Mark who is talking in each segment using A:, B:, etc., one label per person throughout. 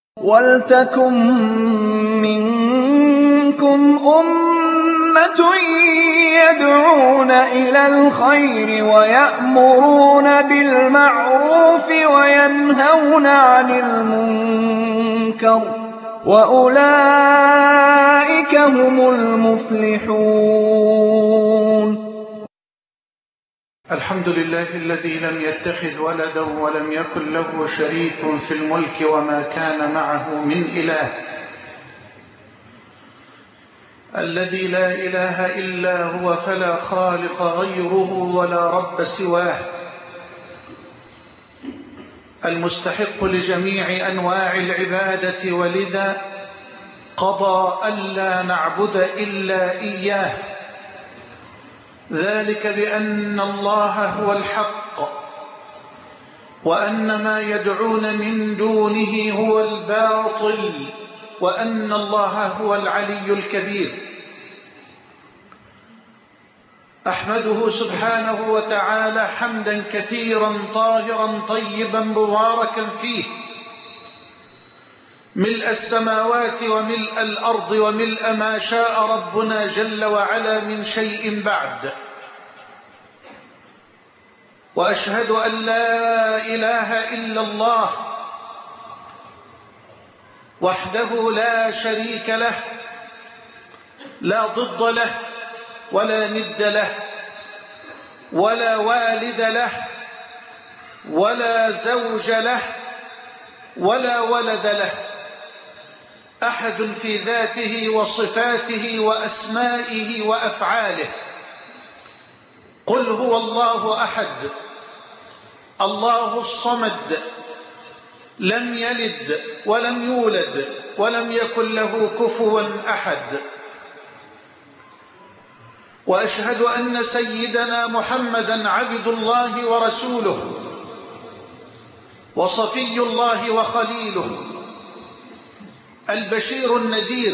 A: وَلْتَكُن مِّنكُمْ أُمَّةٌ يَدْعُونَ إِلَى الْخَيْرِ وَيَأْمُرُونَ بِالْمَعْرُوفِ وَيَنْهَوْنَ عَنِ الْمُنكَرِ ۚ وَأُولَٰئِكَ هُمُ الْمُفْلِحُونَ.
B: الحمد لله الذي لم يتخذ ولدا ولم يكن له شريك في الملك وما كان معه من إله، الذي لا إله إلا هو فلا خالق غيره ولا رب سواه، المستحق لجميع أنواع العبادة، ولذا قضى ألا نعبد إلا إياه، ذلك بأن الله هو الحق وأن ما يدعون من دونه هو الباطل وأن الله هو العلي الكبير. أحمده سبحانه وتعالى حمدا كثيرا طاهرا طيبا مباركا فيه، ملء السماوات وملء الأرض وملء ما شاء ربنا جل وعلا من شيء بعد. وأشهد أن لا إله إلا الله وحده لا شريك له، لا ضد له ولا ند له ولا والد له ولا زوج له ولا ولد له، أحد في ذاته وصفاته وأسمائه وأفعاله. قل هو الله أحد الله الصمد، لم يلد ولم يولد ولم يكن له كفوا أحد. وأشهد أن سيدنا محمدا عبد الله ورسوله وصفي الله وخليله، البشير النذير،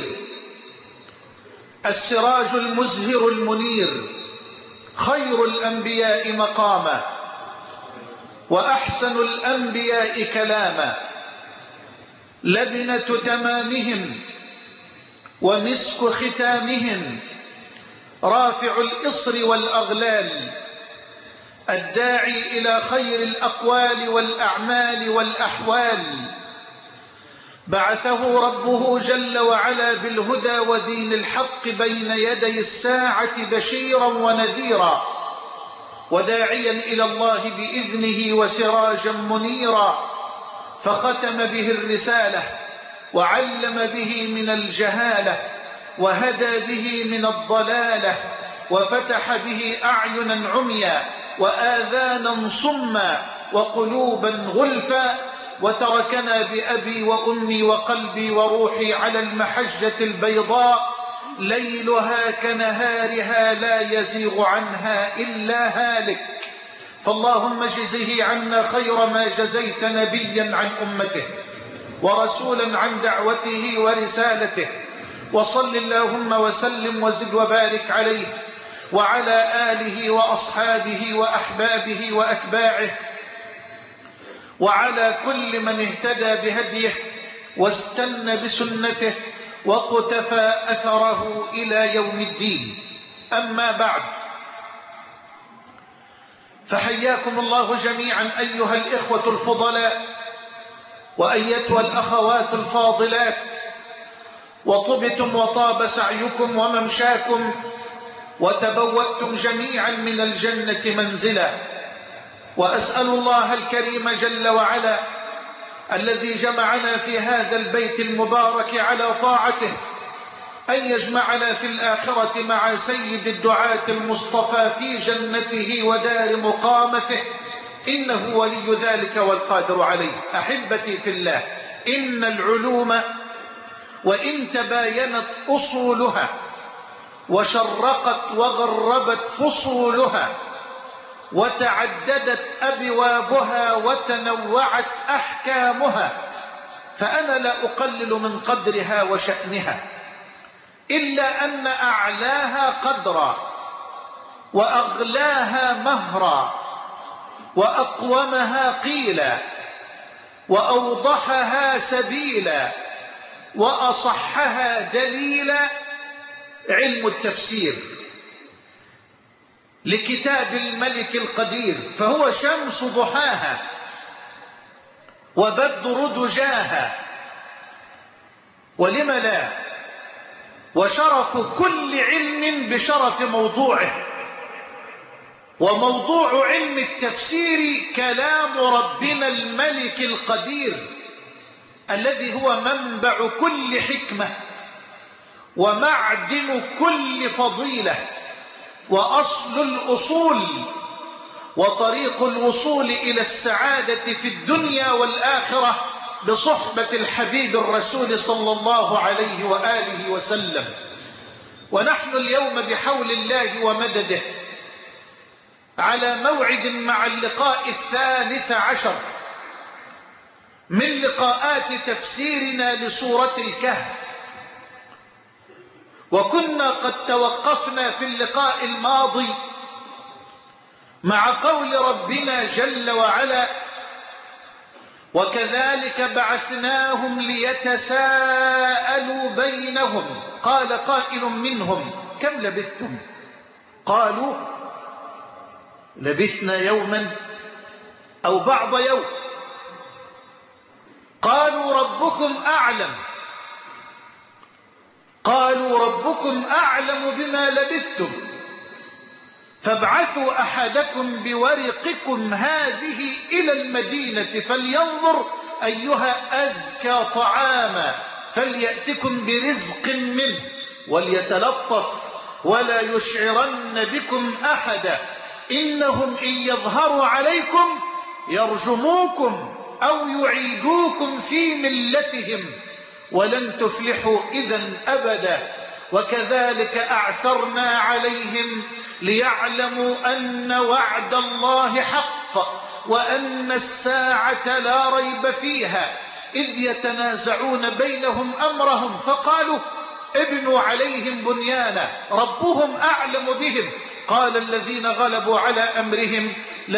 B: السراج المزهر المنير، خير الأنبياء مقاما وأحسن الأنبياء كلاما، لبنة تمامهم ومسك ختامهم، رافع الإصر والأغلال، الداعي إلى خير الأقوال والأعمال والأحوال، بعثه ربه جل وعلا بالهدى ودين الحق بين يدي الساعة بشيرا ونذيرا، وداعيا إلى الله بإذنه وسراجا منيرا، فختم به الرسالة وعلم به من الجهالة وهدى به من الضلالة، وفتح به أعينا عميا وآذانا صما وقلوبا غلفا، وتركنا بأبي وأمي وقلبي وروحي على المحجة البيضاء، ليلها كنهارها لا يزيغ عنها إلا هالك. فاللهم اجزه عنا خير ما جزيت نبيا عن أمته ورسولا عن دعوته ورسالته، وصل اللهم وسلم وزد وبارك عليه وعلى آله وأصحابه وأحبابه وأتباعه وعلى كل من اهتدى بهديه واستنى بسنته وقتفى أثره إلى يوم الدين. أما بعد، فحياكم الله جميعا أيها الإخوة الفضلاء وأيتها الأخوات الفاضلات، وطبتم وطاب سعيكم وممشاكم وتبوأتم جميعا من الجنة منزلا. وأسأل الله الكريم جل وعلا الذي جمعنا في هذا البيت المبارك على طاعته أن يجمعنا في الآخرة مع سيد الدعاة المصطفى في جنته ودار مقامته، إنه ولي ذلك والقادر عليه. أحبتي في الله، إن العلوم وإن تباينت أصولها وشرقت وغربت فصولها وتعددت أبوابها وتنوعت أحكامها، فأنا لا أقلل من قدرها وشأنها، إلا أن أعلاها قدرا وأغلاها مهرا وأقومها قيلا وأوضحها سبيلا وأصحها دليلا علم التفسير لكتاب الملك القدير، فهو شمس ضحاها وبدر دجاها، ولم لا، وشرف كل علم بشرف موضوعه. وموضوع علم التفسير كلام ربنا الملك القدير الذي هو منبع كل حكمة ومعدن كل فضيلة وأصل الأصول وطريق الوصول إلى السعادة في الدنيا والآخرة بصحبة الحبيب الرسول صلى الله عليه وآله وسلم. ونحن اليوم بحول الله ومدده على موعد مع اللقاء 13 من لقاءات تفسيرنا لسورة الكهف. وكنا قد توقفنا في اللقاء الماضي مع قول ربنا جل وعلا: وكذلك بعثناهم ليتساءلوا بينهم قال قائل منهم كم لبثتم؟ قالوا لبثنا يوما أو بعض يوم. قالوا ربكم أعلم، قالوا ربكم أعلم بما لبثتم فابعثوا أحدكم بورقكم هذه إلى المدينة فلينظر أيها أزكى طعاما فليأتكم برزق منه وليتلطف ولا يشعرن بكم أحدا إنهم إن يظهروا عليكم يرجموكم أو يعيدوكم في ملتهم ولن تفلحوا إذا أبدا. وكذلك أعثرنا عليهم ليعلموا أن وعد الله حق وأن الساعة لا ريب فيها إذ يتنازعون بينهم أمرهم فقالوا ابنوا عليهم بنيانا ربهم أعلم بهم قال الذين غلبوا على أمرهم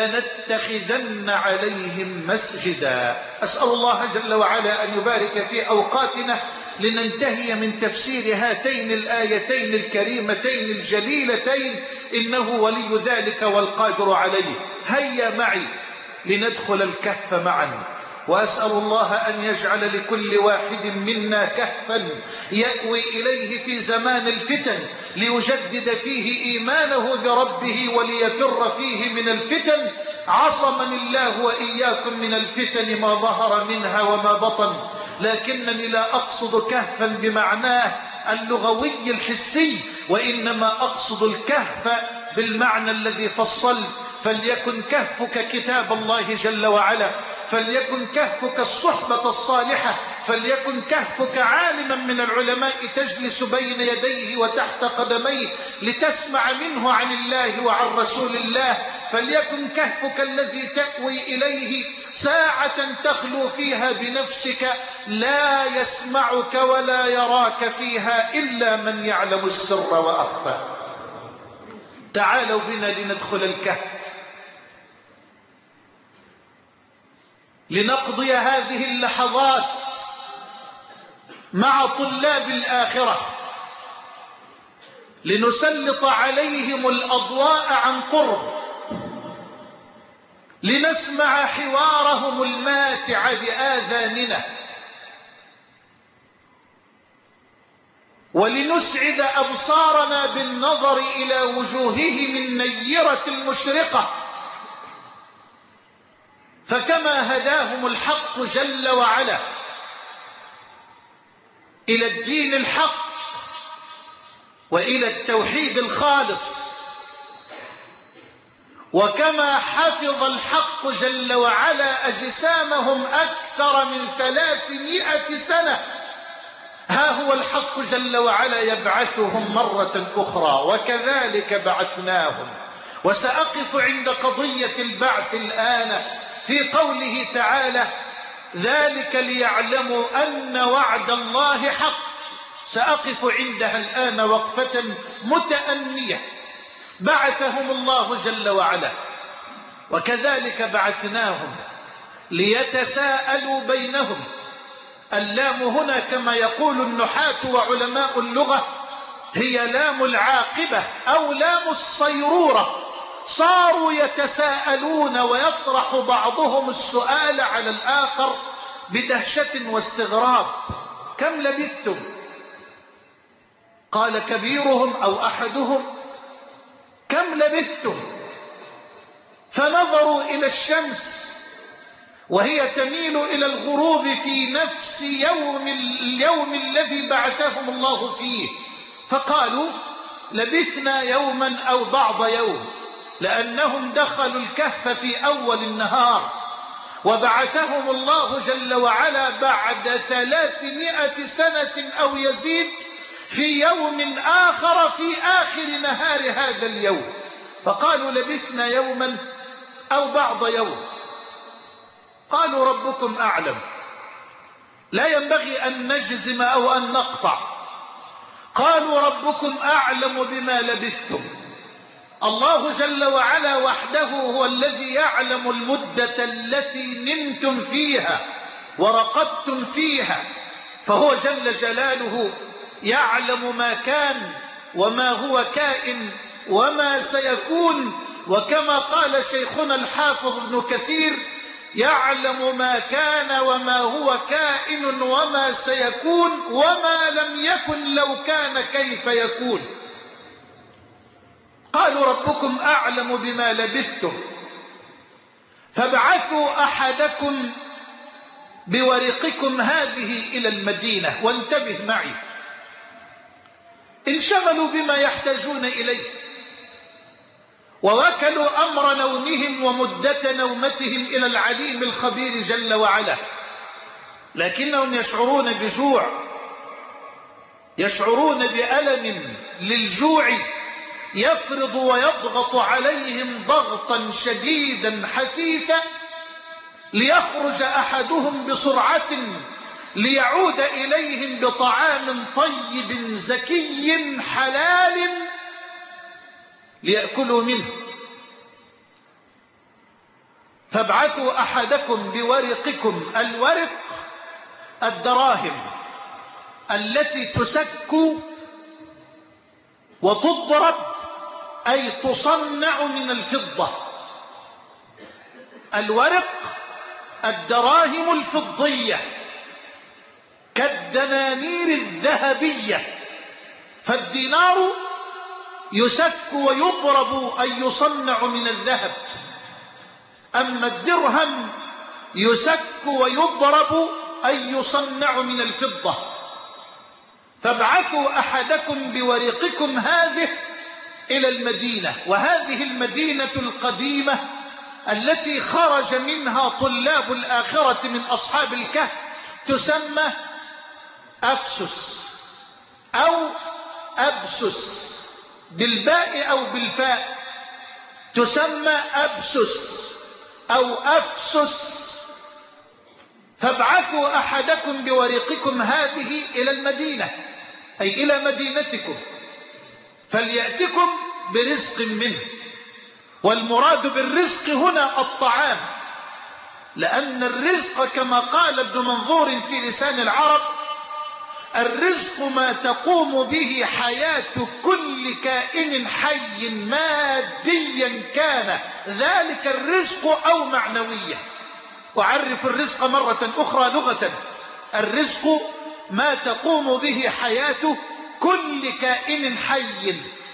B: لنتخذن عليهم مسجدا. أسأل الله جل وعلا أن يبارك في أوقاتنا لننتهي من تفسير هاتين الآيتين الكريمتين الجليلتين إنه ولي ذلك والقادر عليه. هيا معي لندخل الكهف معا، وأسأل الله أن يجعل لكل واحد منا كهفا يأوي إليه في زمان الفتن ليجدد فيه إيمانه بربه وليفر فيه من الفتن. عصمني الله وإياكم من الفتن ما ظهر منها وما بطن، لكنني لا أقصد كهفا بمعناه اللغوي الحسي، وإنما أقصد الكهف بالمعنى الذي فصلت. فليكن كهفك كتاب الله جل وعلا، فليكن كهفك الصحبة الصالحة، فليكن كهفك عالما من العلماء تجلس بين يديه وتحت قدميه لتسمع منه عن الله وعن رسول الله، فليكن كهفك الذي تأوي إليه ساعة تخلو فيها بنفسك لا يسمعك ولا يراك فيها إلا من يعلم السر وأخفى. تعالوا بنا لندخل الكهف لنقضي هذه اللحظات مع طلاب الآخرة، لنسلط عليهم الأضواء عن قرب، لنسمع حوارهم الماتع بآذاننا، ولنسعد أبصارنا بالنظر إلى وجوههم النيرة المشرقة. فكما هداهم الحق جل وعلا إلى الدين الحق وإلى التوحيد الخالص، وكما حفظ الحق جل وعلا أجسامهم أكثر من 300 سنة، ها هو الحق جل وعلا يبعثهم مرة أخرى. وكذلك بعثناهم. وسأقف عند قضية البعث الآن في قوله تعالى ذلك ليعلموا أن وعد الله حق. سأقف عندها الآن وقفة متأنية. بعثهم الله جل وعلا، وكذلك بعثناهم ليتساءلوا بينهم. اللام هنا كما يقول النحاة وعلماء اللغة هي لام العاقبة أو لام الصيرورة. صاروا يتساءلون ويطرح بعضهم السؤال على الآخر بدهشة واستغراب: كم لبثتم؟ قال كبيرهم أو أحدهم: كم لبثتم؟ فنظروا إلى الشمس وهي تميل إلى الغروب في نفس اليوم الذي بعثهم الله فيه، فقالوا: لبثنا يوما أو بعض يوم، لأنهم دخلوا الكهف في أول النهار وبعثهم الله جل وعلا بعد 300 سنة أو يزيد في يوم آخر في آخر نهار هذا اليوم، فقالوا: لبثنا يوما أو بعض يوم. قالوا: ربكم أعلم، لا ينبغي أن نجزم أو أن نقطع. قالوا: ربكم أعلم بما لبثتم. الله جل وعلا وحده هو الذي يعلم المدة التي نمتم فيها ورقدتم فيها، فهو جل جلاله يعلم ما كان وما هو كائن وما سيكون. وكما قال شيخنا الحافظ ابن كثير: يعلم ما كان وما هو كائن وما سيكون وما لم يكن لو كان كيف يكون. قالوا: ربكم أعلم بما لبثتم، فابعثوا أحدكم بورقكم هذه إلى المدينة. وانتبه معي، انشغلوا بما يحتاجون إليه ووكلوا أمر نومهم ومدة نومتهم إلى العليم الخبير جل وعلا، لكنهم يشعرون بجوع، يشعرون بألم للجوع يفرض ويضغط عليهم ضغطا شديدا حثيثا، ليخرج أحدهم بسرعة ليعود إليهم بطعام طيب زكي حلال ليأكلوا منه. فابعثوا أحدكم بورقكم. الورق الدراهم التي تسك وتضرب، أي تصنع من الفضة. الورق الدراهم الفضية كالدنانير الذهبية، فالدينار يسك ويضرب أي يصنع من الذهب، أما الدرهم يسك ويضرب أي يصنع من الفضة. فابعثوا أحدكم بورقكم هذه إلى المدينة، وهذه المدينة القديمة التي خرج منها طلاب الآخرة من أصحاب الكهف تسمى أفسس أو أبسس، بالباء أو بالفاء تسمى أبسس أو أفسس. فابعثوا أحدكم بورقكم هذه إلى المدينة، أي إلى مدينتكم، فليأتكم برزق منه. والمراد بالرزق هنا الطعام، لأن الرزق كما قال ابن منظور في لسان العرب: الرزق ما تقوم به حياة كل كائن حي ماديا كان ذلك الرزق أو معنويا. أعرف الرزق مرة أخرى لغة: الرزق ما تقوم به حياة كل كائن حي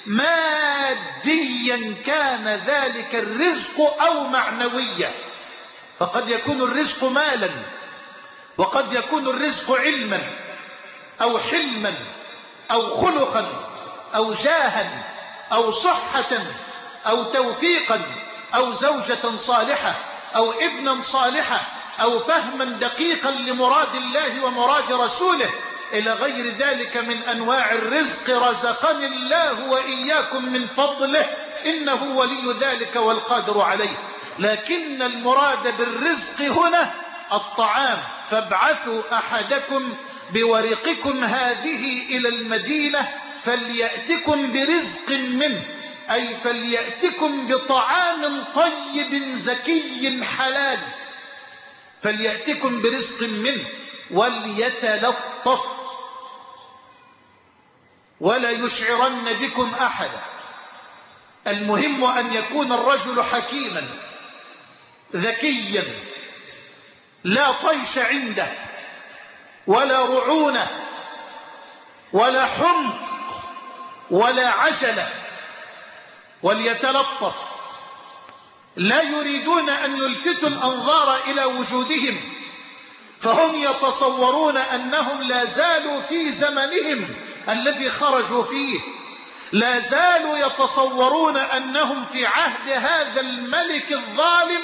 B: ماديا كان ذلك الرزق أو معنويا. فقد يكون الرزق مالا، وقد يكون الرزق علما أو حلما أو خلقا أو جاها أو صحة أو توفيقا أو زوجة صالحة أو ابنا صالحا أو فهما دقيقا لمراد الله ومراد رسوله إلى غير ذلك من أنواع الرزق. رزقني الله وإياكم من فضله إنه ولي ذلك والقادر عليه. لكن المراد بالرزق هنا الطعام. فابعثوا أحدكم بورقكم هذه إلى المدينة فليأتكم برزق منه، أي فليأتكم بطعام طيب زكي حلال. فليأتكم برزق منه وليتلطف ولا يشعرن بكم أحدا. المهم أن يكون الرجل حكيما ذكيا لا طيش عنده ولا رعونة ولا حمق ولا عجلة، وليتلطف. لا يريدون أن يلفتوا الأنظار إلى وجودهم، فهم يتصورون أنهم لا زالوا في زمنهم الذي خرجوا فيه، لا زالوا يتصورون أنهم في عهد هذا الملك الظالم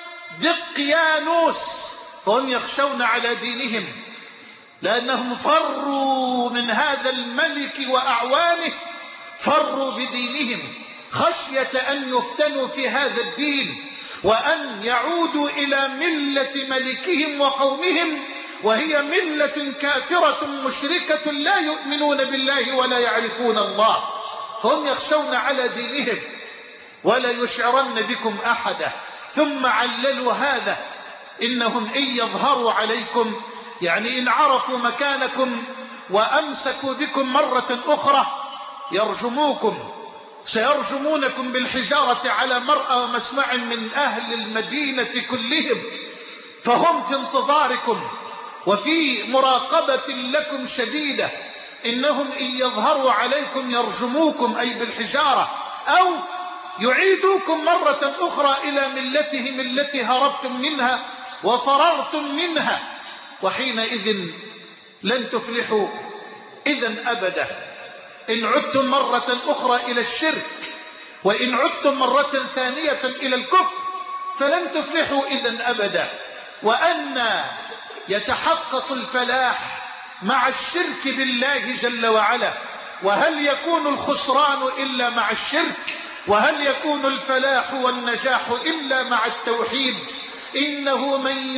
B: دقيانوس، فهم يخشون على دينهم لأنهم فروا من هذا الملك وأعوانه، فروا بدينهم خشية أن يفتنوا في هذا الدين وأن يعودوا إلى ملة ملكهم وقومهم، وهي ملة كافرة مشركة لا يؤمنون بالله ولا يعرفون الله، فهم يخشون على دينهم. ولا يشعرن بكم أحدا. ثم عللوا هذا، إنهم إن يظهروا عليكم، يعني إن عرفوا مكانكم وأمسكوا بكم مرة أخرى يرجموكم، سيرجمونكم بالحجارة على مرأى ومسمع من أهل المدينة كلهم، فهم في انتظاركم وفي مراقبة لكم شديدة. إنهم إن يظهروا عليكم يرجموكم أي بالحجارة، أو يعيدوكم مرة أخرى إلى ملتهم التي هربتم منها وفررتم منها، وحينئذ لن تفلحوا إذن أبدا. إن عدتم مرة أخرى إلى الشرك وإن عدتم مرة ثانية إلى الكفر فلن تفلحوا إذن أبدا. وأن يتحقق الفلاح مع الشرك بالله جل وعلا؟ وهل يكون الخسران إلا مع الشرك؟ وهل يكون الفلاح والنجاح إلا مع التوحيد؟ إنه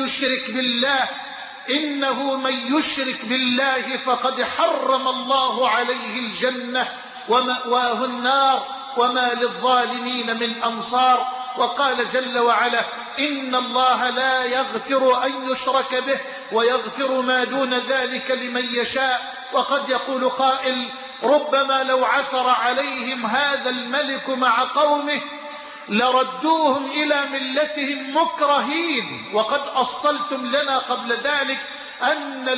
B: من يشرك بالله فقد حرم الله عليه الجنة ومأواه النار وما للظالمين من أنصار. وقال جل وعلا: إن الله لا يغفر أن يشرك به ويغفر ما دون ذلك لمن يشاء. وقد يقول قائل: ربما لو عثر عليهم هذا الملك مع قومه لردوهم إلى ملتهم مكرهين. وقد أصلتم لنا قبل ذلك أن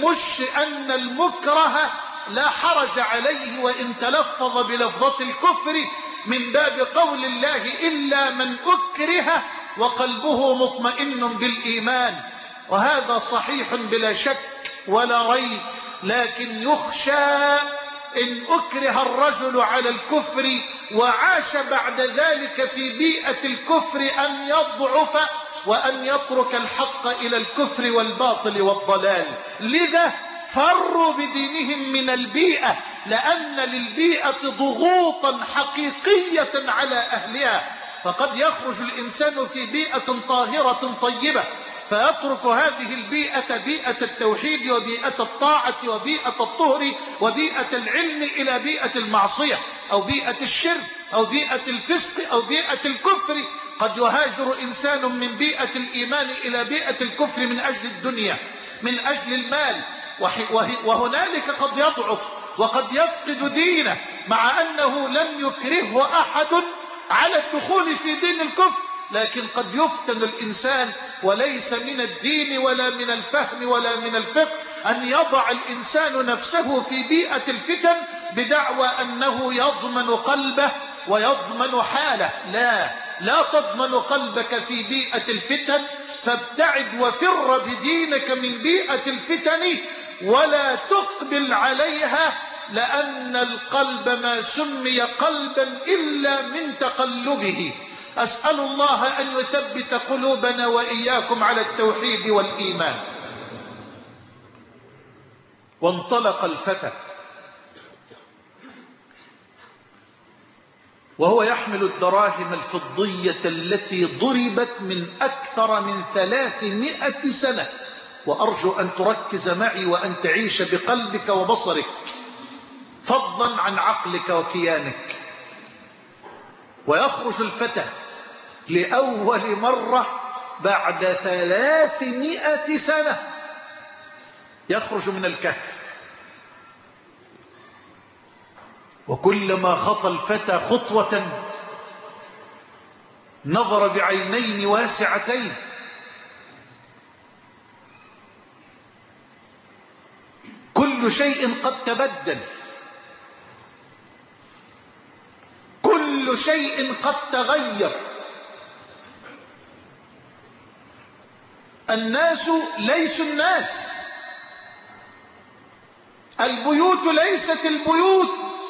B: المكره لا حرج عليه وإن تلفظ بلفظة الكفر، من باب قول الله: إلا من أكره وقلبه مطمئن بالإيمان. وهذا صحيح بلا شك ولا ريب، لكن يخشى إن أكره الرجل على الكفر وعاش بعد ذلك في بيئة الكفر أن يضعف وأن يترك الحق إلى الكفر والباطل والضلال. لذا فروا بدينهم من البيئة، لأن للبيئة ضغوطا حقيقية على أهلها. فقد يخرج الإنسان في بيئة طاهرة طيبة فيترك هذه البيئة، بيئة التوحيد وبيئة الطاعة وبيئة الطهر وبيئة العلم، إلى بيئة المعصية أو بيئة الشرك أو بيئة الفسق أو بيئة الكفر. قد يهاجر إنسان من بيئة الإيمان إلى بيئة الكفر من أجل الدنيا، من أجل المال، وهنالك قد يضعف وقد يفقد دينه، مع أنه لم يكرهه أحد على الدخول في دين الكفر، لكن قد يفتن الإنسان. وليس من الدين ولا من الفهم ولا من الفقه أن يضع الإنسان نفسه في بيئة الفتن بدعوى أنه يضمن قلبه ويضمن حاله. لا تضمن قلبك في بيئة الفتن، فابتعد وفر بدينك من بيئة الفتن ولا تقبل عليها، لأن القلب ما سمي قلبا إلا من تقلبه. أسأل الله أن يثبت قلوبنا وإياكم على التوحيد والإيمان. وانطلق الفتى وهو يحمل الدراهم الفضية التي ضربت من أكثر من 300 سنة. وأرجو أن تركز معي وأن تعيش بقلبك وبصرك فضلا عن عقلك وكيانك. ويخرج الفتى لأول مرة بعد 300 سنة يخرج من الكهف. وكلما خطى الفتى خطوة نظر بعينين واسعتين، كل شيء قد تبدل، كل شيء قد تغير. الناس ليسوا الناس، البيوت ليست البيوت،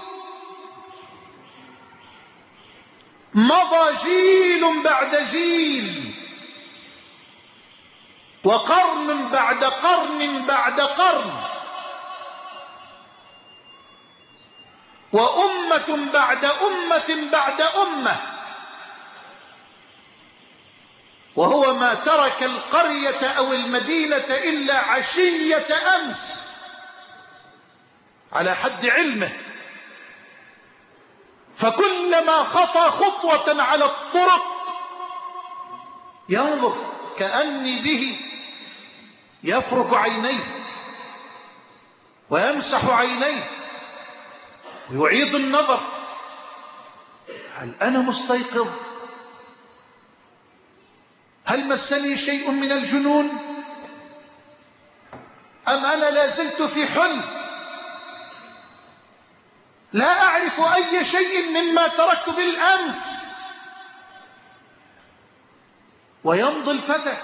B: مضى جيل بعد جيل، وقرن بعد قرن بعد قرن، وأمة بعد أمة بعد أمة، وهو ما ترك القرية أو المدينة إلا عشية أمس على حد علمه. فكلما خطى خطوة على الطرق ينظر كأني به يفرك عينيه ويمسح عينيه ويعيد النظر: هل أنا مستيقظ؟ هل مسني شيء من الجنون؟ أم أنا لا زلت في حلم لا أعرف أي شيء مما تركت بالأمس؟ ويمضي الفتى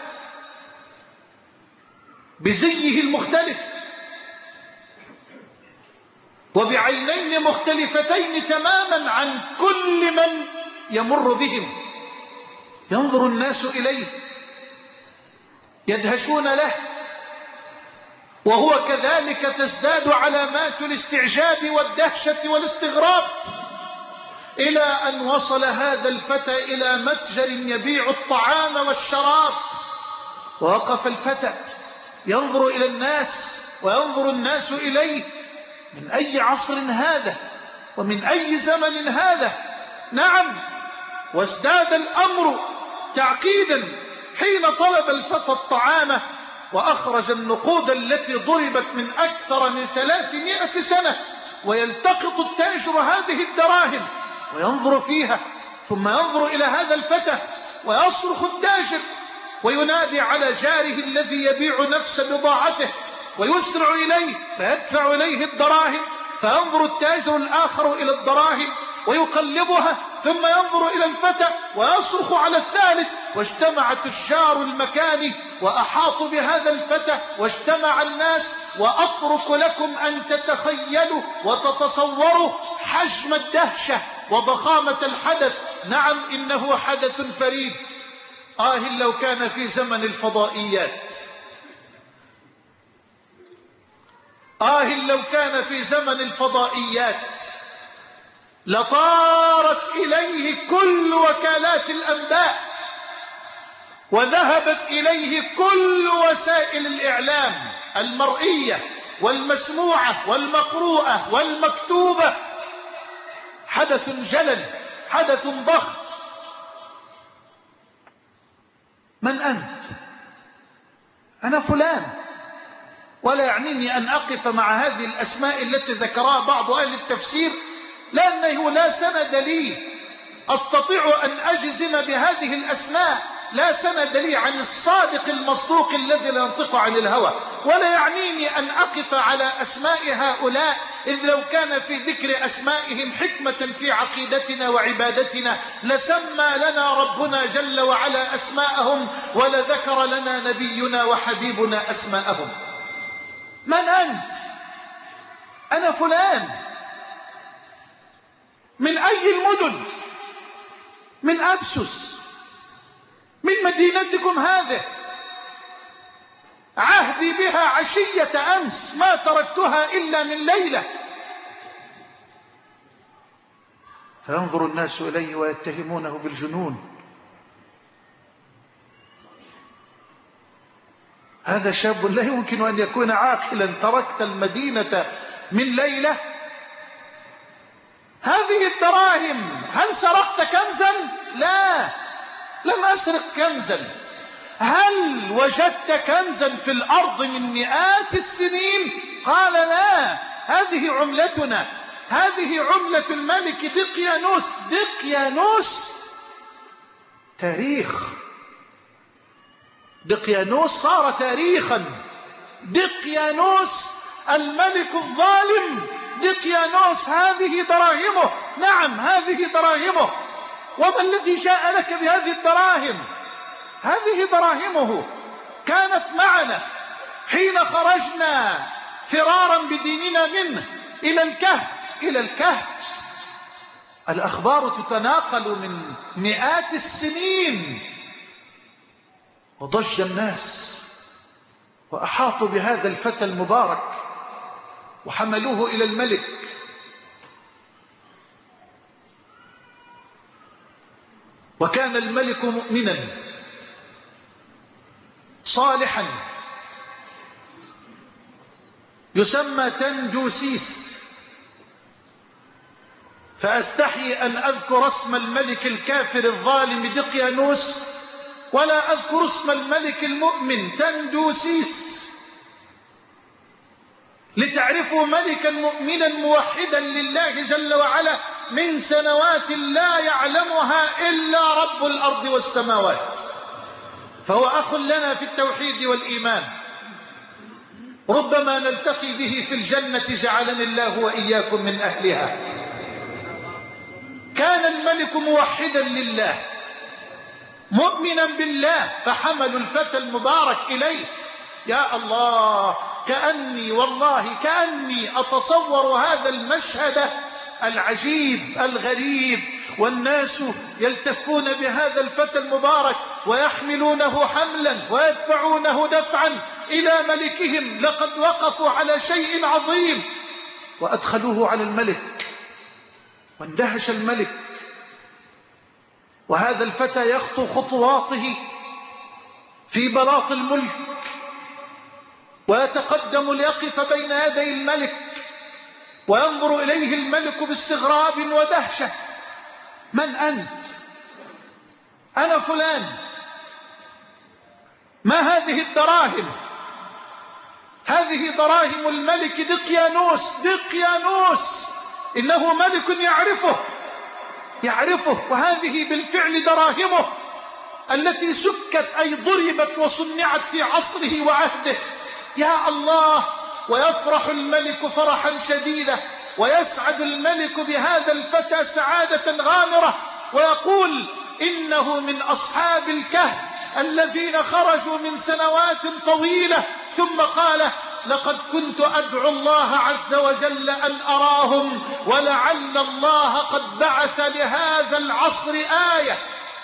B: بزيه المختلف وبعينين مختلفتين تماما عن كل من يمر بهم. ينظر الناس إليه يدهشون له، وهو كذلك تزداد علامات الاستعجاب والدهشة والاستغراب، إلى أن وصل هذا الفتى إلى متجر يبيع الطعام والشراب. ووقف الفتى ينظر إلى الناس وينظر الناس إليه: من أي عصر هذا ومن أي زمن هذا؟ نعم، وازداد الأمر تعقيدا حين طلب الفتى الطعام وأخرج النقود التي ضربت من أكثر من 300 سنة، ويلتقط التاجر هذه الدراهم وينظر فيها، ثم ينظر إلى هذا الفتى ويصرخ التاجر وينادي على جاره الذي يبيع نفس بضاعته ويسرع إليه فيدفع إليه الدراهم، فينظر التاجر الآخر إلى الدراهم ويقلبها، ثم ينظر إلى الفتى ويصرخ على الثالث، واجتمع تجار المكان وأحاطوا بهذا الفتى واجتمع الناس. وأترك لكم أن تتخيلوا وتتصوروا حجم الدهشة وضخامة الحدث. نعم، إنه حدث فريد. لو كان في زمن الفضائيات، لو كان في زمن الفضائيات لطارت إليه كل وكالات الأنباء وذهبت إليه كل وسائل الإعلام المرئية والمسموعة والمقروءة والمكتوبة. حدث جلل، حدث ضخم. من أنت؟ أنا فلان، ولا يعنيني أن أقف مع هذه الأسماء التي ذكرها بعض أهل التفسير، لأنه لا سند لي أستطيع أن أجزم بهذه الأسماء، لا سند لي عن الصادق المصدوق الذي لا ينطق عن الهوى. ولا يعنيني أن أقف على أسماء هؤلاء، إذ لو كان في ذكر أسمائهم حكمة في عقيدتنا وعبادتنا لسمى لنا ربنا جل وعلا أسماءهم، ولذكر لنا نبينا وحبيبنا أسماءهم. من أنت؟ أنا فلان. من أي المدن؟ من أبسس، من مدينتكم هذه. عهدي بها عشية أمس، ما تركتها إلا من ليلة. فينظر الناس إليه ويتهمونه بالجنون. هذا شاب لا يمكن أن يكون عاقلا، تركت المدينة من ليلة. هذه الدراهم، هل سرقت كنزا؟ لا، لم أسرق كنزا. هل وجدت كنزا في الأرض من مئات السنين؟ قال لا، هذه عملتنا، هذه عملة الملك دقيانوس. دقيانوس تاريخ، دقيانوس صار تاريخا. دقيانوس الملك الظالم، دقيانوس هذه دراهمه. نعم هذه دراهمه. وما الذي جاء لك بهذه الدراهم؟ هذه دراهمه كانت معنا حين خرجنا فرارا بديننا منه إلى الكهف. إلى الكهف الأخبار تتناقل من مئات السنين، وضج الناس وأحاطوا بهذا الفتى المبارك وحملوه إلى الملك. وكان الملك مؤمنا صالحا يسمى تندوسيس، فأستحي أن أذكر اسم الملك الكافر الظالم دقيانوس ولا أذكر اسم الملك المؤمن تندوسيس، لتعرفوا ملكا مؤمنا موحدا لله جل وعلا من سنوات لا يعلمها إلا رب الأرض والسماوات، فهو أخ لنا في التوحيد والإيمان، ربما نلتقي به في الجنة جعلني الله وإياكم من أهلها. كان الملك موحدا لله مؤمنا بالله، فحملوا الفتى المبارك إليه. يا الله، كأني والله كأني أتصور هذا المشهد العجيب الغريب، والناس يلتفون بهذا الفتى المبارك ويحملونه حملا ويدفعونه دفعا إلى ملكهم. لقد وقفوا على شيء عظيم وأدخلوه على الملك، واندهش الملك، وهذا الفتى يخطو خطواته في بلاط الملك ويتقدم ليقف بين يدي الملك، وينظر إليه الملك باستغراب ودهشة. من أنت؟ أنا فلان. ما هذه الدراهم؟ هذه دراهم الملك دقيانوس. دقيانوس إنه ملك يعرفه، وهذه بالفعل دراهمه التي سكت أي ضربت وصنعت في عصره وعهده. يا الله، ويفرح الملك فرحا شديدا، ويسعد الملك بهذا الفتى سعادة غامرة، ويقول إنه من أصحاب الكهف الذين خرجوا من سنوات طويلة. ثم قال: لقد كنت أدعو الله عز وجل أن أراهم، ولعل الله قد بعث لهذا العصر آية.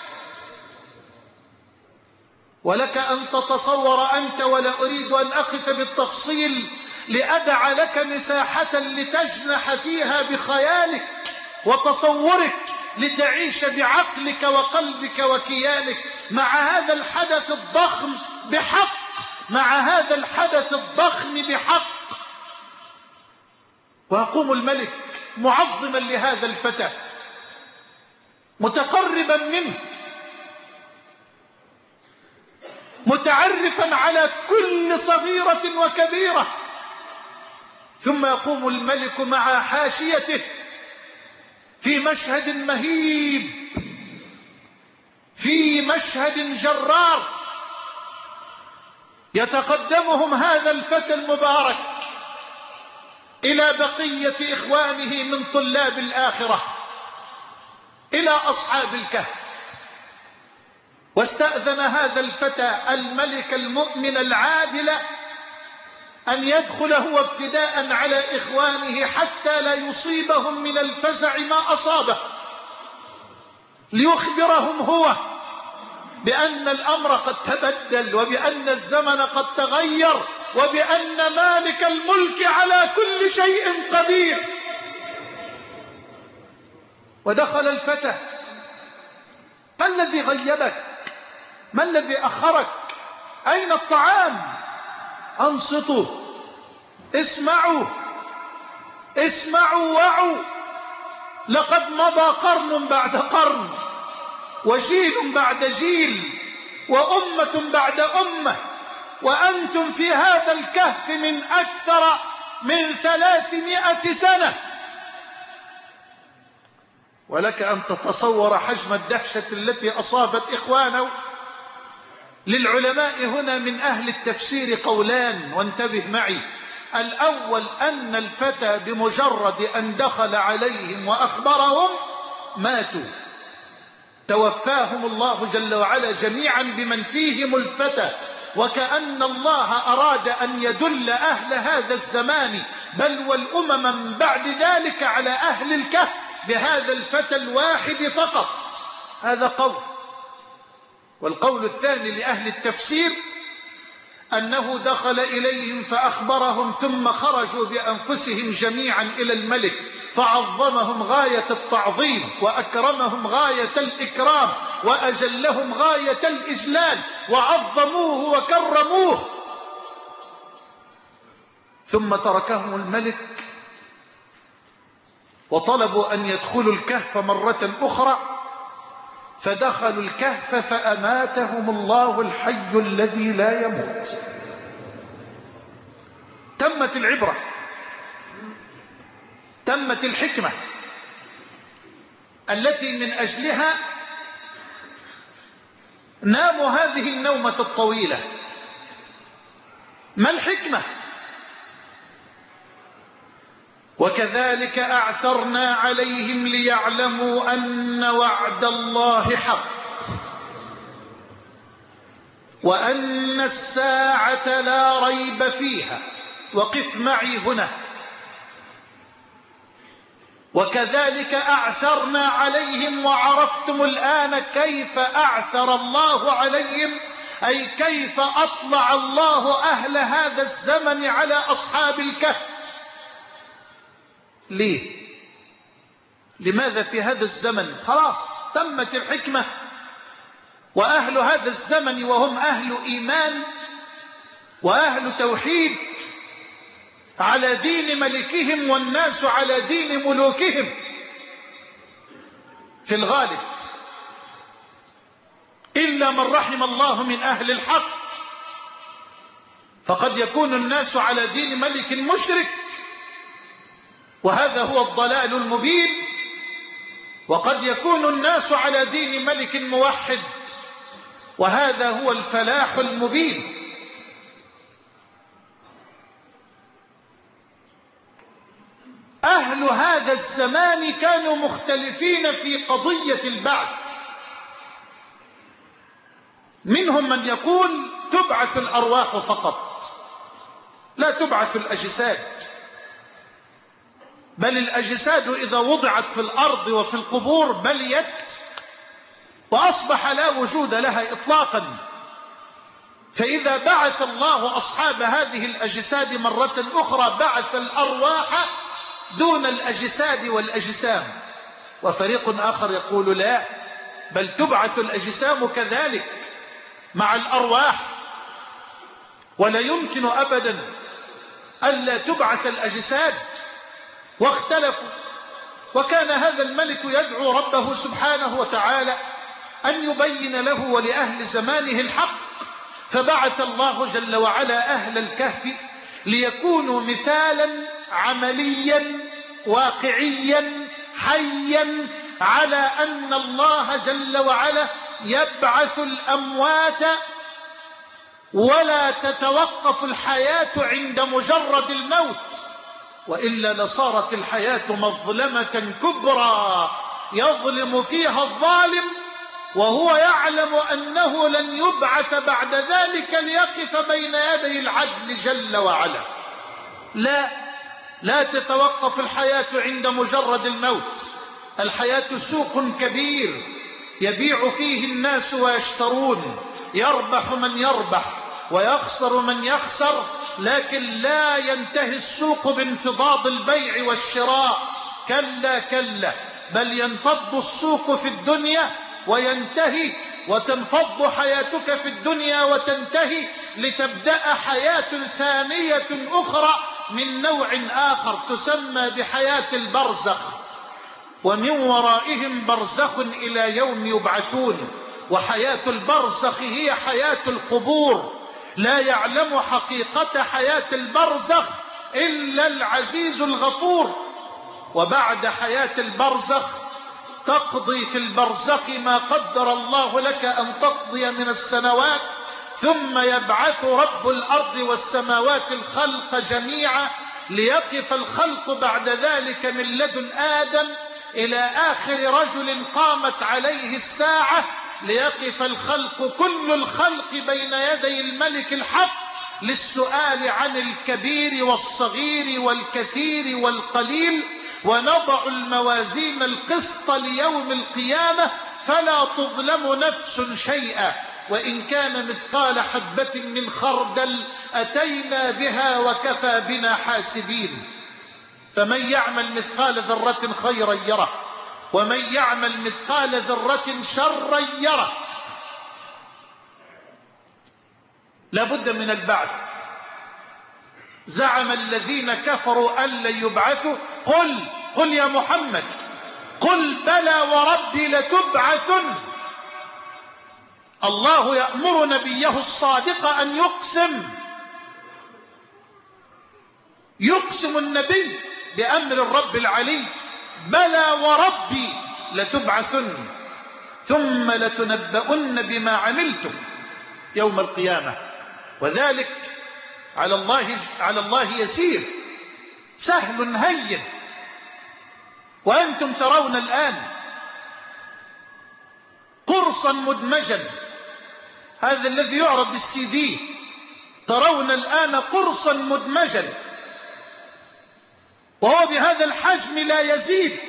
B: ولك أن تتصور أنت، ولا أريد أن أقف بالتفصيل لأدع لك مساحة لتجنح فيها بخيالك وتصورك، لتعيش بعقلك وقلبك وكيانك مع هذا الحدث الضخم بحق، مع هذا الحدث الضخم بحق. ويقوم الملك معظما لهذا الفتى، متقربا منه، متعرفا على كل صغيرة وكبيرة. ثم يقوم الملك مع حاشيته في مشهد مهيب، في مشهد جرار، يتقدمهم هذا الفتى المبارك إلى بقية إخوانه من طلاب الآخرة، إلى أصحاب الكهف. واستأذن هذا الفتى الملك المؤمن العادل أن يدخل هو ابتداء على إخوانه حتى لا يصيبهم من الفزع ما أصابه، ليخبرهم هو بأن الأمر قد تبدل، وبأن الزمن قد تغير، وبأن مالك الملك على كل شيء قدير. ودخل الفتى: ما الذي غيبك؟ ما الذي أخرك؟ أين الطعام؟ أنصتوا، اسمعوا وعوا. لقد مضى قرن بعد قرن، وجيل بعد جيل، وأمة بعد أمة، وأنتم في هذا الكهف من أكثر من 300 سنة. ولك أن تتصور حجم الدهشة التي أصابت إخوانه. للعلماء هنا من أهل التفسير قولان، وانتبه معي. الأول أن الفتى بمجرد أن دخل عليهم وأخبرهم ماتوا، توفاهم الله جل وعلا جميعا بمن فيهم الفتى، وكأن الله أراد أن يدل أهل هذا الزمان بل والأمم من بعد ذلك على أهل الكهف بهذا الفتى الواحد فقط. هذا قول. والقول الثاني لأهل التفسير أنه دخل إليهم فأخبرهم ثم خرجوا بأنفسهم جميعا إلى الملك فعظمهم غاية التعظيم وأكرمهم غاية الإكرام وأجلهم غاية الإجلال وعظموه وكرموه، ثم تركهم الملك وطلبوا أن يدخلوا الكهف مرة أخرى، فدخلوا الكهف فأماتهم الله الحي الذي لا يموت. تمت العبرة، تمت الحكمة التي من أجلها ناموا هذه النومة الطويلة. ما الحكمة؟ وكذلك أعثرنا عليهم ليعلموا أن وعد الله حق وأن الساعة لا ريب فيها. وقف معي هنا. وكذلك أعثرنا عليهم، وعرفتم الآن كيف أعثر الله عليهم، أي كيف أطلع الله أهل هذا الزمن على أصحاب الكهف. ليه؟ لماذا في هذا الزمن؟ خلاص تمت الحكمة، وأهل هذا الزمن وهم أهل إيمان وأهل توحيد على دين ملكهم والناس على دين ملوكهم في الغالب، إلا من رحم الله من أهل الحق، فقد يكون الناس على دين ملك مشرك وهذا هو الضلال المبين، وقد يكون الناس على دين ملك موحد وهذا هو الفلاح المبين. أهل هذا الزمان كانوا مختلفين في قضية البعث. منهم من يقول تبعث الأرواح فقط، لا تبعث الأجساد، بل الأجساد إذا وضعت في الأرض وفي القبور بليت وأصبح لا وجود لها إطلاقا، فإذا بعث الله أصحاب هذه الأجساد مرة أخرى بعث الأرواح دون الأجساد والأجسام. وفريق آخر يقول لا، بل تبعث الأجسام كذلك مع الأرواح، ولا يمكن أبدا ألا تبعث الأجساد. واختلفوا، وكان هذا الملك يدعو ربه سبحانه وتعالى أن يبين له ولأهل زمانه الحق، فبعث الله جل وعلا أهل الكهف ليكونوا مثالا عمليا واقعيا حيا على أن الله جل وعلا يبعث الأموات ولا تتوقف الحياة عند مجرد الموت، وإلا لصارت الحياة مظلمة كبرى يظلم فيها الظالم وهو يعلم أنه لن يبعث بعد ذلك ليقف بين يدي العدل جل وعلا. لا تتوقف الحياة عند مجرد الموت. الحياة سوق كبير يبيع فيه الناس ويشترون، يربح من يربح ويخسر من يخسر، لكن لا ينتهي السوق بانفضاض البيع والشراء، كلا كلا، بل ينفض السوق في الدنيا وينتهي، وتنفض حياتك في الدنيا وتنتهي، لتبدأ حياة ثانية أخرى من نوع آخر تسمى بحياة البرزخ، ومن ورائهم برزخ إلى يوم يبعثون. وحياة البرزخ هي حياة القبور. لا يعلم حقيقة حياة البرزخ إلا العزيز الغفور. وبعد حياة البرزخ تقضي في البرزخ ما قدر الله لك أن تقضي من السنوات، ثم يبعث رب الأرض والسماوات الخلق جميعا ليقف الخلق بعد ذلك من لدن آدم إلى آخر رجل قامت عليه الساعة، ليقف الخلق كل الخلق بين يدي الملك الحق للسؤال عن الكبير والصغير والكثير والقليل. ونضع الموازين القسط ليوم القيامة فلا تظلم نفس شيئا، وإن كان مثقال حبة من خردل أتينا بها وكفى بنا حاسبين. فمن يعمل مثقال ذرة خيرا يره، ومن يعمل مثقال ذرة شرا يره. لابد من البعث. زعم الذين كفروا أن لن يبعثوا. قل يا محمد، قل بلى وربي لتبعثن. الله يأمر نبيه الصادق أن يقسم النبي بأمر الرب العلي: بلى وربي لتبعثن ثم لتنبؤن بما عملتم يوم القيامة. وذلك على الله يسير، سهل هين. وأنتم ترون الآن قرصا مدمجا، هذا الذي يعرض بالسي دي، ترون الآن قرصا مدمجا وهو بهذا الحجم لا يزيد،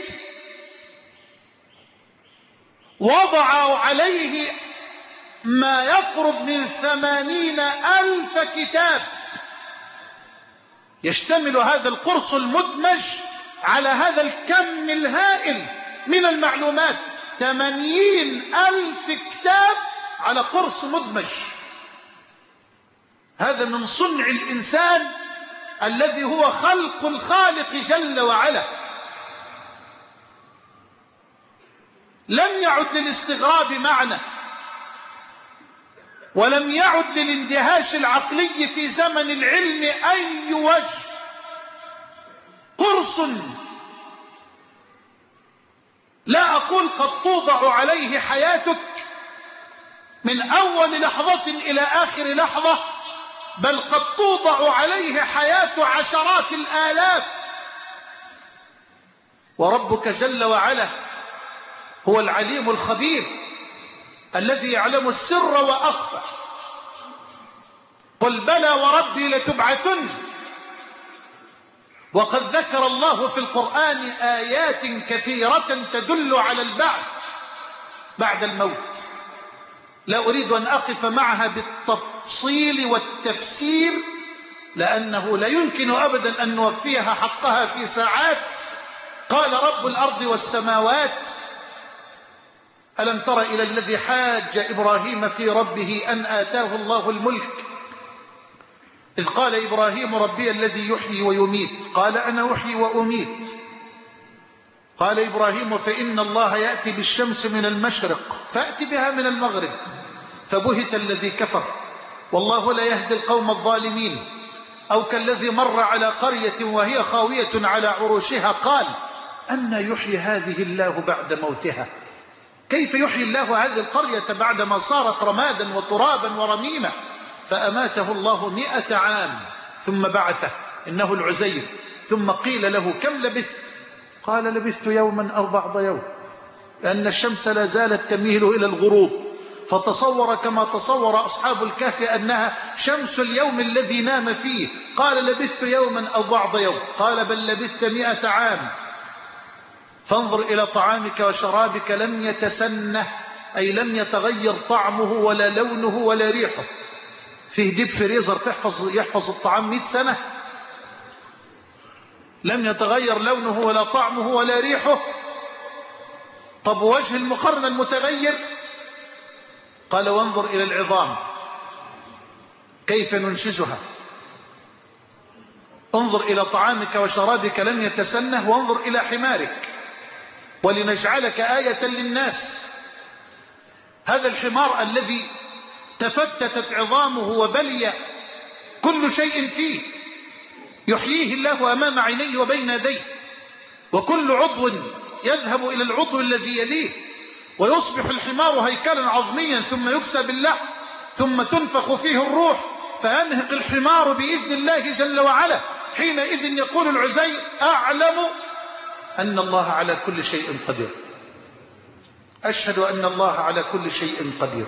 B: وضعوا عليه ما يقرب من 80,000 كتاب. يشتمل هذا القرص المدمج على هذا الكم الهائل من المعلومات، 80,000 كتاب على قرص مدمج. هذا من صنع الإنسان الذي هو خلق الخالق جل وعلا. لم يعد للاستغراب معنى، ولم يعد للاندهاش العقلي في زمن العلم أي وجه. قرص لا أقول قد توضع عليه حياتك من أول لحظة إلى آخر لحظة، بل قد توضع عليه حياة عشرات الآلاف. وربك جل وعلا هو العليم الخبير الذي يعلم السر وأخفى. قل بلى وربي لتبعثن. وقد ذكر الله في القرآن آيات كثيرة تدل على البعث بعد الموت، لا أريد أن أقف معها بالتفصيل والتفسير، لأنه لا يمكن أبدا أن نوفيها حقها في ساعات. قال رب الأرض والسماوات: ألم تر إلى الذي حاج إبراهيم في ربه أن آتاه الله الملك، إذ قال إبراهيم: ربي الذي يحيي ويميت، قال أنا أحيي وأميت. قال إبراهيم: فإن الله يأتي بالشمس من المشرق فأتي بها من المغرب، فبهت الذي كفر والله لا يهدي القوم الظالمين. أو كالذي مر على قرية وهي خاوية على عروشها قال: أن يحيي هذه الله بعد موتها. كيف يحيي الله هذه القرية بعدما صارت رمادا وترابا ورميمة؟ فأماته الله 100 عام ثم بعثه، إنه العزير. ثم قيل له: كم لبثت؟ قال: لبثت يوما أو بعض يوم، لأن الشمس لا زالت تميل إلى الغروب، فتصور كما تصور أصحاب الكهف أنها شمس اليوم الذي نام فيه. قال: لبثت يوما أو بعض يوم. قال: بل لبثت 100 عام. فانظر إلى طعامك وشرابك لم يتسنه، أي لم يتغير طعمه ولا لونه ولا ريحه. فيه ديب فريزر يحفظ الطعام 100 سنة، لم يتغير لونه ولا طعمه ولا ريحه. طب وجه المقارنة المتغير؟ قال: وانظر إلى العظام كيف ننشزها. انظر إلى طعامك وشرابك لم يتسنه، وانظر إلى حمارك ولنجعلك آية للناس. هذا الحمار الذي تفتتت عظامه وبلي كل شيء فيه، يحييه الله أمام عينيه وبين يديه، وكل عضو يذهب إلى العضو الذي يليه، ويصبح الحمار هيكلا عظميا، ثم يكسى باللحم، ثم تنفخ فيه الروح فينهق الحمار بإذن الله جل وعلا. حينئذ يقول العزير: أعلم أن الله على كل شيء قدير، أشهد أن الله على كل شيء قدير.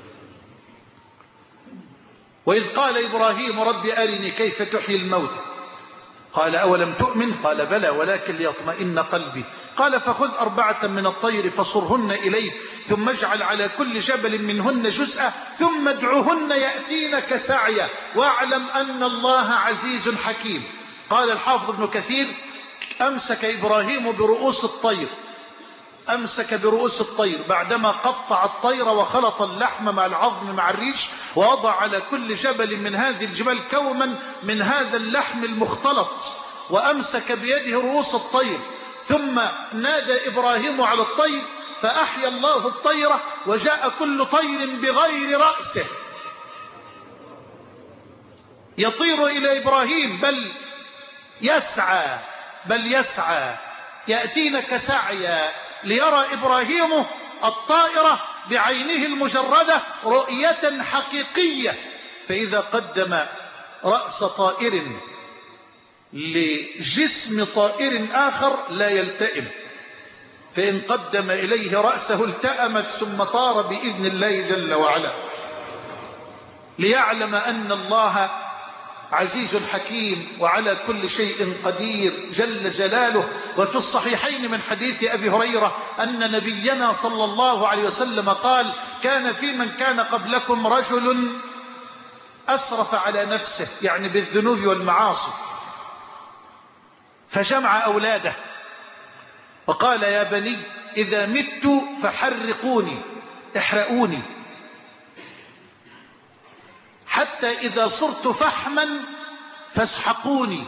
B: وإذ قال إبراهيم: رب أرني كيف تحيي الموتى، قال: أولم تؤمن؟ قال: بلى ولكن ليطمئن قلبي. قال: فخذ 4 من الطير فصرهن إليك، ثم اجعل على كل جبل منهن جزءا، ثم ادعهن يأتينك سعيا، واعلم أن الله عزيز حكيم. قال الحافظ ابن كثير: أمسك إبراهيم برؤوس الطير، أمسك برؤوس الطير بعدما قطع الطير وخلط اللحم مع العظم مع الريش، ووضع على كل جبل من هذه الجبال كوما من هذا اللحم المختلط، وأمسك بيده رؤوس الطير، ثم نادى إبراهيم على الطير فأحيا الله الطير، وجاء كل طير بغير رأسه يطير إلى إبراهيم، بل يسعى يأتينك سعيا، ليرى إبراهيم الطائرة بعينه المجردة رؤية حقيقية. فإذا قدم رأس طائر لجسم طائر آخر لا يلتئم، فإن قدم إليه رأسه التأمت ثم طار بإذن الله جل وعلا، ليعلم أن الله عزيز حكيم وعلى كل شيء قدير جل جلاله. وفي الصحيحين من حديث أبي هريرة أن نبينا صلى الله عليه وسلم قال: كان في من كان قبلكم رجل أسرف على نفسه، يعني بالذنوب والمعاصي، فجمع أولاده وقال: يا بني إذا مت فحرقوني، احرقوني، حتى إذا صرت فحما فاسحقوني،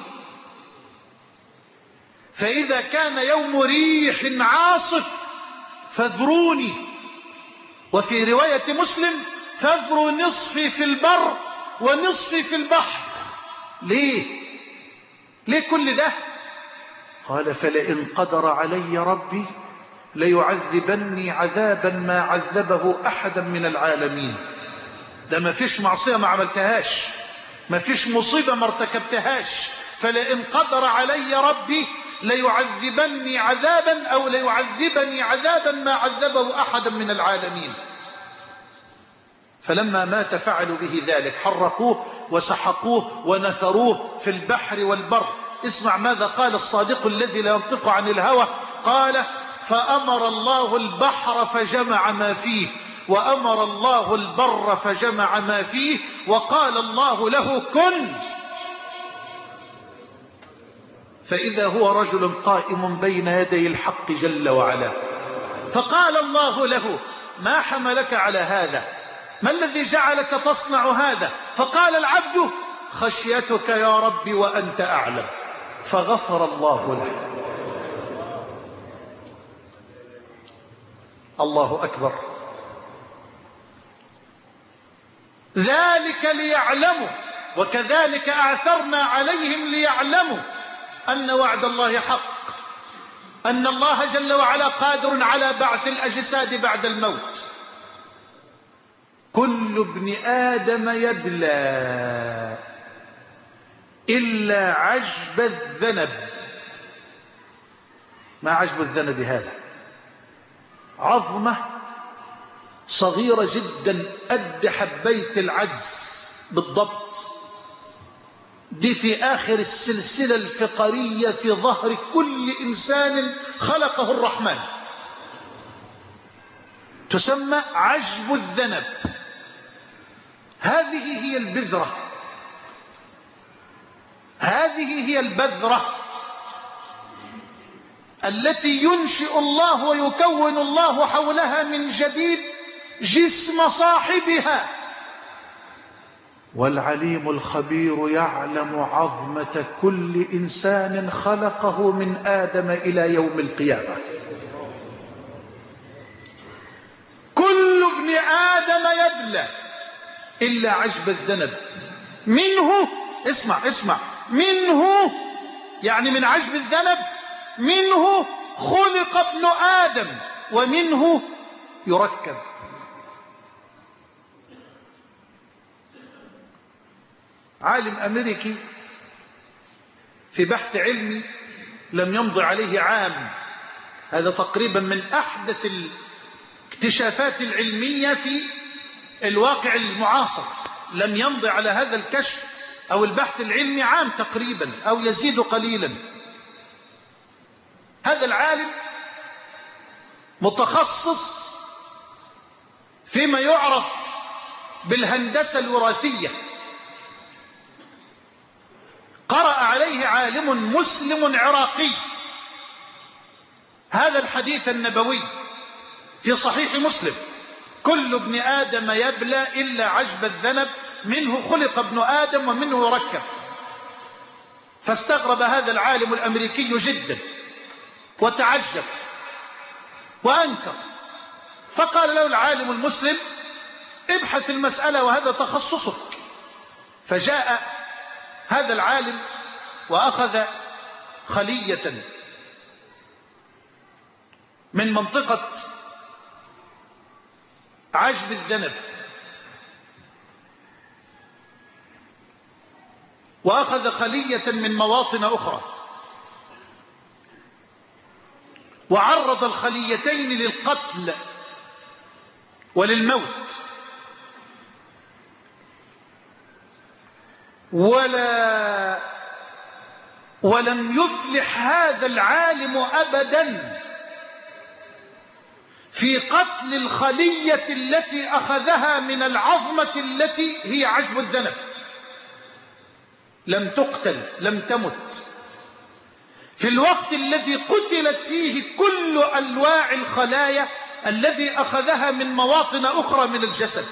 B: فإذا كان يوم ريح عاصف فاذروني، وفي رواية مسلم: فاذروا نصفي في البر ونصفي في البحر. ليه كل ده؟ قال: فلئن قدر علي ربي ليعذبني عذابا ما عذبه أحدا من العالمين. ده ما فيش معصية ما عملتهاش، ما فيش مصيبة ما ارتكبتهاش، فلئن قدر علي ربي ليعذبني عذابا أو ليعذبني عذابا ما عذبه أحدا من العالمين. فلما مات فعلوا به ذلك، حرقوه وسحقوه ونثروه في البحر والبر. اسمع ماذا قال الصادق الذي لا ينطق عن الهوى، قال: فأمر الله البحر فجمع ما فيه، وأمر الله البر فجمع ما فيه، وقال الله له: كن، فإذا هو رجل قائم بين يدي الحق جل وعلا، فقال الله له: ما حملك على هذا؟ ما الذي جعلك تصنع هذا؟ فقال العبد: خشيتك يا رب وأنت أعلم، فغفر الله له. الله أكبر. ذلك ليعلموا، وكذلك أعثرنا عليهم ليعلموا أن وعد الله حق، أن الله جل وعلا قادر على بعث الأجساد بعد الموت. كل ابن آدم يبلى إلا عجب الذنب. ما عجب الذنب هذا؟ عظمة صغيرة جدا قد حبية العدس بالضبط، دي في آخر السلسلة الفقرية في ظهر كل إنسان خلقه الرحمن، تسمى عجب الذنب. هذه هي البذرة، هذه هي البذرة التي ينشئ الله ويكون الله حولها من جديد جسم صاحبها. والعليم الخبير يعلم عظمة كل إنسان خلقه من آدم إلى يوم القيامة. كل ابن إلا عجب الذنب منه. اسمع منه، يعني من عجب الذنب منه خلق ابن آدم ومنه يركب. عالم أمريكي في بحث علمي لم يمضي عليه عام، هذا تقريبا من أحدث الاكتشافات العلمية في الواقع المعاصر، لم يمضي على هذا الكشف أو البحث العلمي عام تقريبا أو يزيد قليلا. هذا العالم متخصص فيما يعرف بالهندسة الوراثية، قرأ عليه عالم مسلم عراقي هذا الحديث النبوي في صحيح مسلم: كل ابن آدم يبلى إلا عجب الذنب منه خلق ابن آدم ومنه يركب. فاستغرب هذا العالم الأمريكي جدا وتعجب وأنكر، فقال له العالم المسلم: ابحث المسألة وهذا تخصصك. فجاء هذا العالم وأخذ خلية من منطقة عجب الذنب وأخذ خلية من مواطن أخرى وعرض الخليتين للقتل وللموت، ولم يفلح هذا العالم أبدا في قتل الخلية التي أخذها من العظمة التي هي عجب الذنب. لم تقتل، لم تمت في الوقت الذي قتلت فيه كل أنواع الخلايا الذي أخذها من مواطن أخرى من الجسد،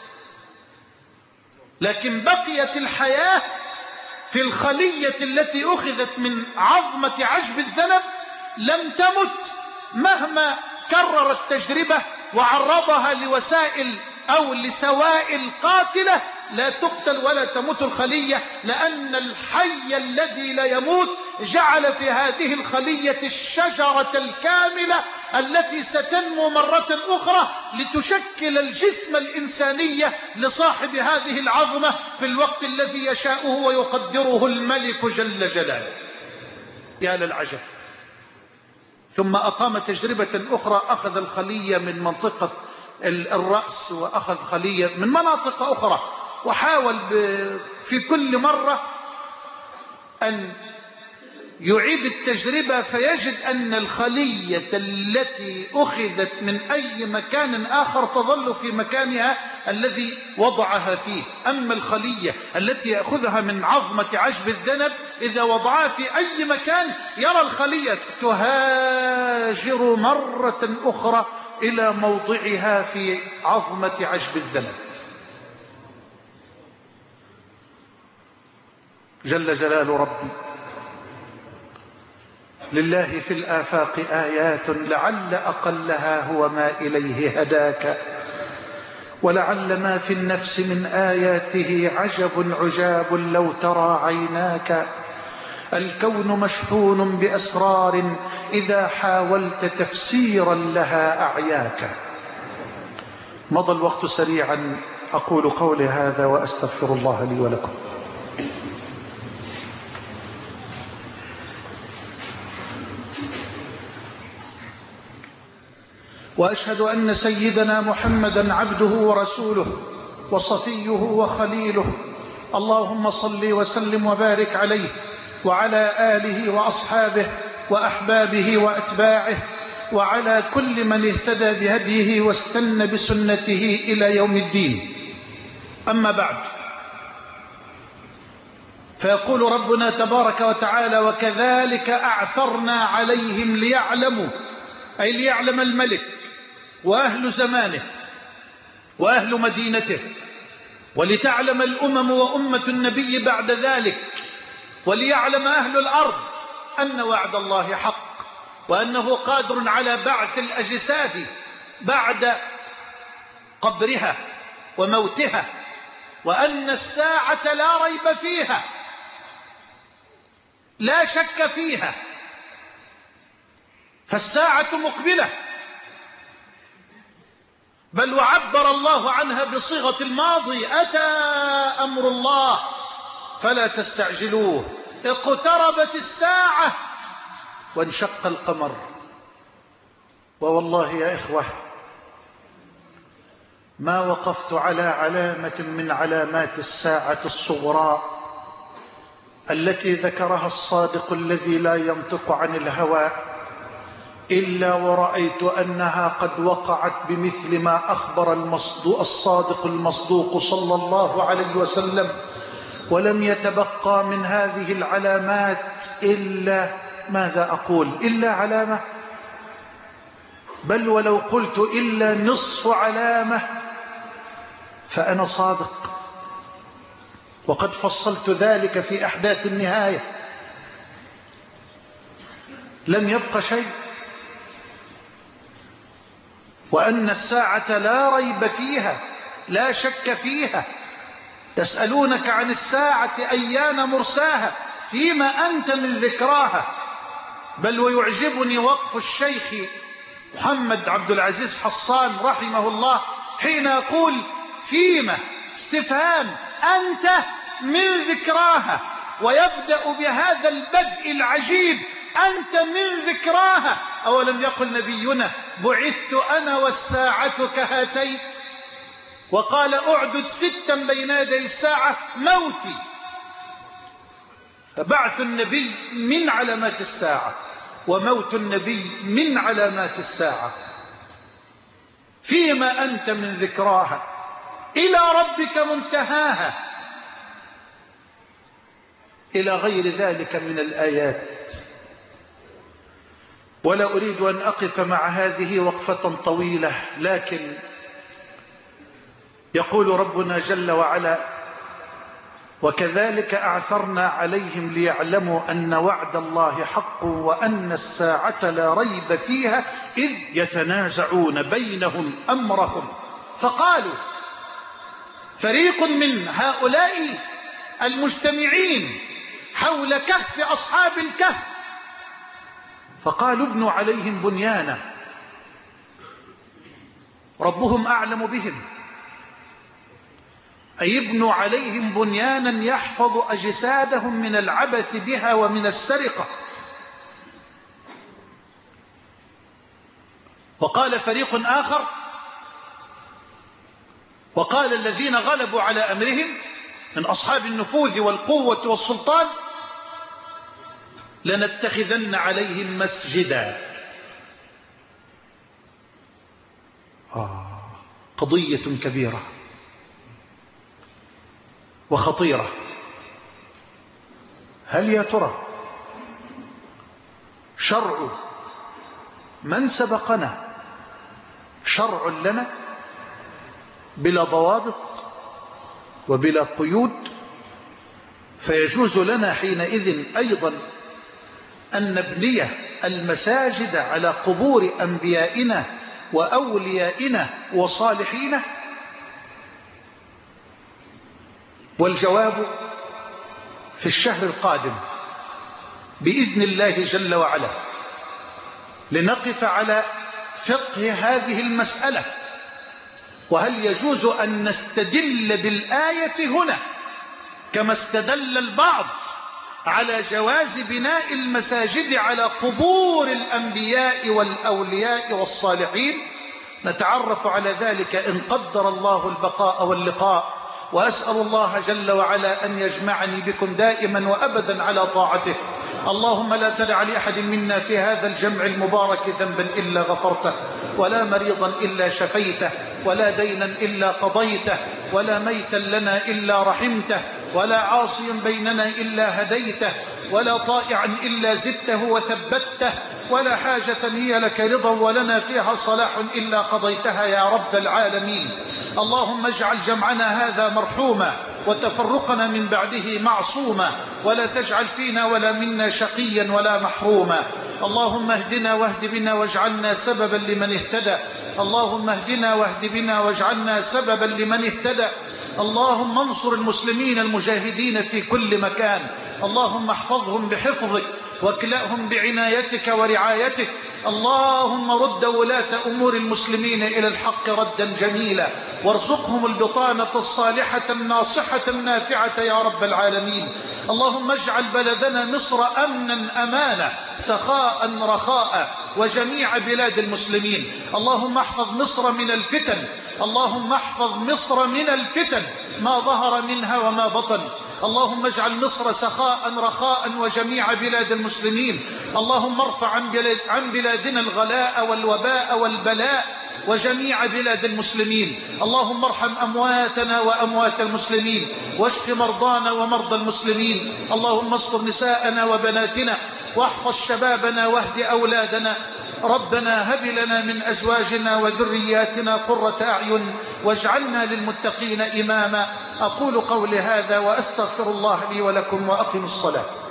B: لكن بقيت الحياة في الخلية التي أخذت من عظمة عجب الذنب، لم تمت مهما كرر التجربة وعرضها لوسائل أو لسوائل قاتلة، لا تقتل ولا تموت الخلية، لأن الحي الذي لا يموت جعل في هذه الخلية الشجرة الكاملة التي ستنمو مرة أخرى لتشكل الجسم الإنسانية لصاحب هذه العظمة في الوقت الذي يشاءه ويقدره الملك جل جلاله. يا للعجب. ثم أقام تجربة أخرى، أخذ الخلية من منطقة الرأس وأخذ خلية من مناطق أخرى، وحاول في كل مرة أن يعيد التجربة، فيجد أن الخلية التي أخذت من أي مكان آخر تظل في مكانها الذي وضعها فيه. أما الخلية التي يأخذها من عظمة عجب الذنب إذا وضعها في أي مكان يرى الخلية تهاجر مرة أخرى إلى موضعها في عظمة عجب الذنب. جل جلال ربي. لله في الآفاق آيات لعل أقلها هو ما إليه هداك، ولعل ما في النفس من آياته عجب عجاب لو ترى عيناك. الكون مشحون بأسرار إذا حاولت تفسيرا لها أعياك. مضى الوقت سريعا، أقول قولي هذا وأستغفر الله لي ولكم. وأشهد أن سيدنا محمدا عبده ورسوله وصفيه وخليله، اللهم صل وسلم وبارك عليه وعلى آله وأصحابه وأحبابه وأتباعه وعلى كل من اهتدى بهديه واستنى بسنته إلى يوم الدين. أما بعد، فيقول ربنا تبارك وتعالى: وكذلك أعثرنا عليهم ليعلموا، أي ليعلم الملك وأهل زمانه وأهل مدينته، ولتعلم الأمم وأمة النبي بعد ذلك، وليعلم أهل الأرض أن وعد الله حق، وأنه قادر على بعث الأجساد بعد قبرها وموتها، وأن الساعة لا ريب فيها، لا شك فيها، فالساعة مقبلة، بل وعبر الله عنها بصيغة الماضي: أتى أمر الله فلا تستعجلوه، اقتربت الساعة وانشق القمر. ووالله يا إخوة ما وقفت على علامة من علامات الساعة الصغرى التي ذكرها الصادق الذي لا ينطق عن الهوى إلا ورأيت أنها قد وقعت بمثل ما أخبر الصادق المصدوق صلى الله عليه وسلم، ولم يتبقى من هذه العلامات إلا ماذا أقول؟ إلا علامة، بل ولو قلت إلا نصف علامة فأنا صادق، وقد فصلت ذلك في أحداث النهاية. لم يبق شيء، وأن الساعة لا ريب فيها، لا شك فيها. يسألونك عن الساعة أيان مرساها فيما أنت من ذكراها. بل ويعجبني وقف الشيخ محمد عبد العزيز حصان رحمه الله حين يقول فيما استفهام أنت من ذكراها، ويبدأ بهذا البدء العجيب: أنت من ذكراها. أولم يقل نبينا: بعثت أنا والساعة كهاتين؟ وقال: أعدد 6 بين يدي الساعة موتي. فبعث النبي من علامات الساعة، وموت النبي من علامات الساعة. فيما أنت من ذكراها، إلى ربك منتهاها، إلى غير ذلك من الآيات. ولا أريد أن أقف مع هذه وقفة طويلة، لكن يقول ربنا جل وعلا: وكذلك أعثرنا عليهم ليعلموا أن وعد الله حق وأن الساعة لا ريب فيها إذ يتنازعون بينهم أمرهم. فقالوا فريق من هؤلاء المجتمعين حول كهف أصحاب الكهف، فقالوا ابنوا عليهم بنيانا ربهم أعلم بهم، أي ابنوا عليهم بنيانا يحفظ أجسادهم من العبث بها ومن السرقة. وقال فريق آخر، وقال الذين غلبوا على أمرهم من أصحاب النفوذ والقوة والسلطان: لنتخذن عليهم مسجدا. قضية كبيرة وخطيرة. هل يا ترى شرع من سبقنا شرع لنا بلا ضوابط وبلا قيود، فيجوز لنا حينئذ أيضا أن نبني المساجد على قبور أنبيائنا وأوليائنا وصالحينا؟ والجواب في الشهر القادم بإذن الله جل وعلا، لنقف على فقه هذه المسألة، وهل يجوز أن نستدل بالآية هنا كما استدل البعض على جواز بناء المساجد على قبور الأنبياء والأولياء والصالحين؟ نتعرف على ذلك إن قدر الله البقاء واللقاء، وأسأل الله جل وعلا أن يجمعني بكم دائما وأبدا على طاعته. اللهم لا تدع لأحد منا في هذا الجمع المبارك ذنبا إلا غفرته، ولا مريضا إلا شفيته، ولا دينا إلا قضيته، ولا ميتا لنا إلا رحمته، ولا عاصيا بيننا إلا هديته، ولا طائعا إلا زدته وثبته، ولا حاجة هي لك رضا ولنا فيها صلاح إلا قضيتها يا رب العالمين. اللهم اجعل جمعنا هذا مرحوما، وتفرقنا من بعده معصوما، ولا تجعل فينا ولا منا شقيا ولا محروما. اللهم اهدنا واهد بنا واجعلنا سببا لمن اهتدى. اللهم اهدنا واهد بنا واجعلنا سببا لمن اهتدى. اللهم انصر المسلمين المجاهدين في كل مكان، اللهم احفظهم بحفظك واكلأهم بعنايتك ورعايتك. اللهم رد ولاة أمور المسلمين إلى الحق ردا جميلا، وارزقهم البطانة الصالحة الناصحة النافعة يا رب العالمين. اللهم اجعل بلدنا مصر أمنا أمانا سخاء رخاء وجميع بلاد المسلمين. اللهم احفظ مصر من الفتن، اللهم احفظ مصر من الفتن ما ظهر منها وما بطن. اللهم اجعل مصر سخاء رخاء وجميع بلاد المسلمين. اللهم ارفع عن بلادنا الغلاء والوباء والبلاء وجميع بلاد المسلمين. اللهم ارحم أمواتنا وأموات المسلمين، واشف مرضانا ومرضى المسلمين. اللهم استر نساءنا وبناتنا، واحفظ شبابنا واهد أولادنا. ربنا هب لنا من أزواجنا وذرياتنا قرة أعين واجعلنا للمتقين إماما. أقول قولي هذا وأستغفر الله لي ولكم وأقم الصلاة.